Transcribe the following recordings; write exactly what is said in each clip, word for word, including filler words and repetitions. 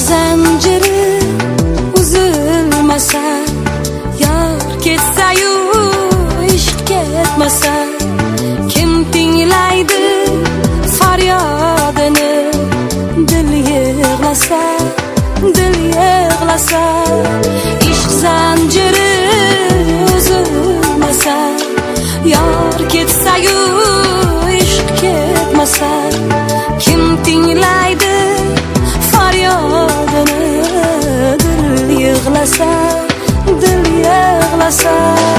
zanjiri uzilmasa, yor ketsa-yu ishq ketmasa, kim tinglaydi faryodini? Dil yig'lasa, dil yig'lasa, ishq zanjiri uzilmasa, yor ketsa-yu ishq ketmasa, kim tinglaydi faryodini? Dil yig'lasa, dil yig'lasa.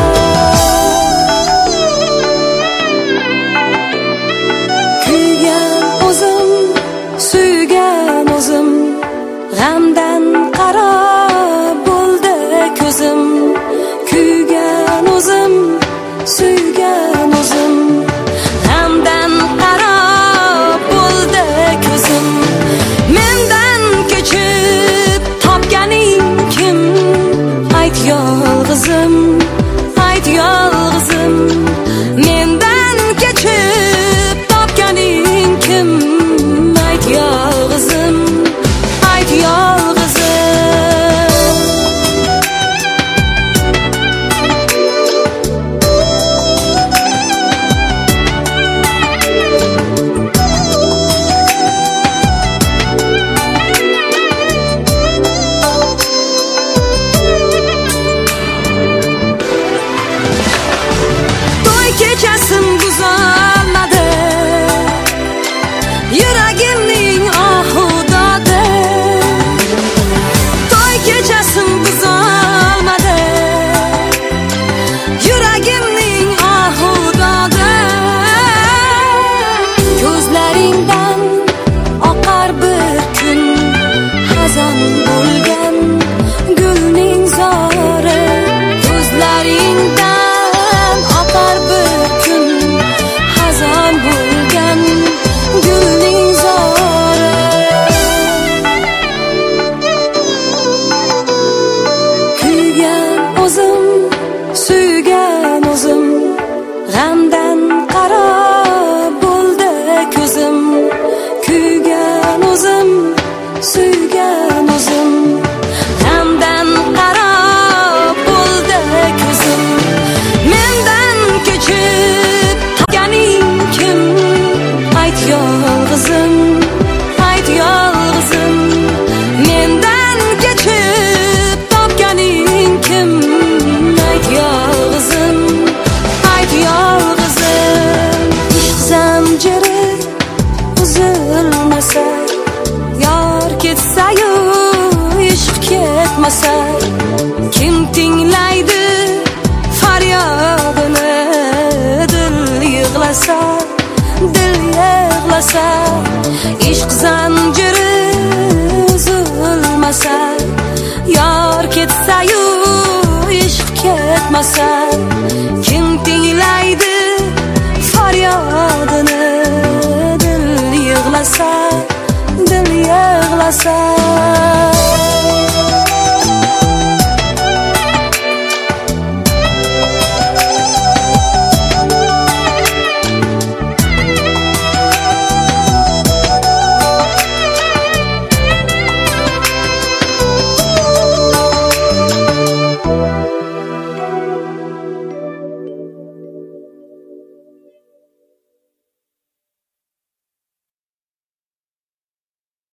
Kuygan o'zim, suygan o'zim, g'amdan qarab bo'ldi ko'zim. Kuygan o'zim, suygan o'zim, g'amdan qarab bo'ldi ko'zim. Mendan kechib topganing kim? Ayt yolg'izim, ayt yolg'izim. Mendan kechib topganing kim? Ayt yolg'izim, ayt yolg'izim. To'y kechasim buzolmadi, yuragimning ohudoda. To'y kechasim buzolmadi, yuragimning ohudoda. Ko'zlaringdan oqar bir kun, xazon bo'lgan gulning zori. Ko'zlaringdan oqar bir kun, xazon bo'lgan gulning zori. Kuygan o'zim, suygan o'zim, g'amdan qarab bo'ldi ko'zim. Kuygan o'zim, suygan o'zim, g'amdan qarab bo'ldi ko'zim. Mendan kechib topganing kim? Ayt yolg'izim, ayt yolg'izim. Mendan kechib topganing kim? Ayt yolg'izim, ayt yolg'izim. Ishq zanjiri uzilmasa, yor ketsa-yu ishq ketmasa, kim tinglaydi faryodini? Dil yig'lasa, dil yig'lasa, ishq zanjiri uzilmasa, yor ketsa-yu ishq ketmasa, kim tinglaydi faryodini? Dil yig'lasa, dil yig'lasa.